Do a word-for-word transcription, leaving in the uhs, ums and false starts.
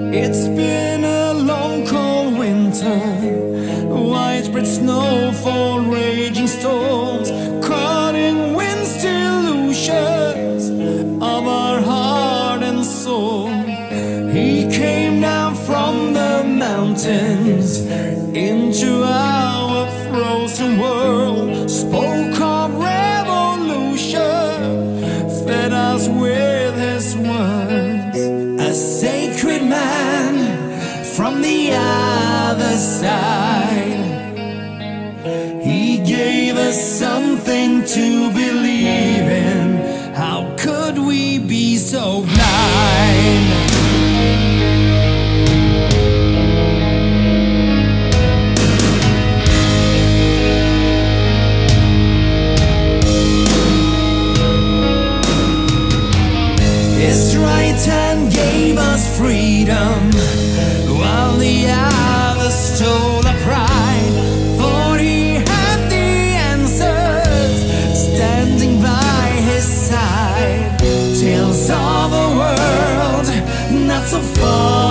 It's been a long cold winter, widespread snowfall, raging storms, cutting winds, delusions of our heart and soul. He came down from the mountains into our frozen world, spoke of revolution, fed us with his words. A sacred man from the other side, he gave us something to believe in. How could we be so blind? His right hand gave us freedom, while the other stole our pride. For he had the answers, standing by his side. Tales of a world not so far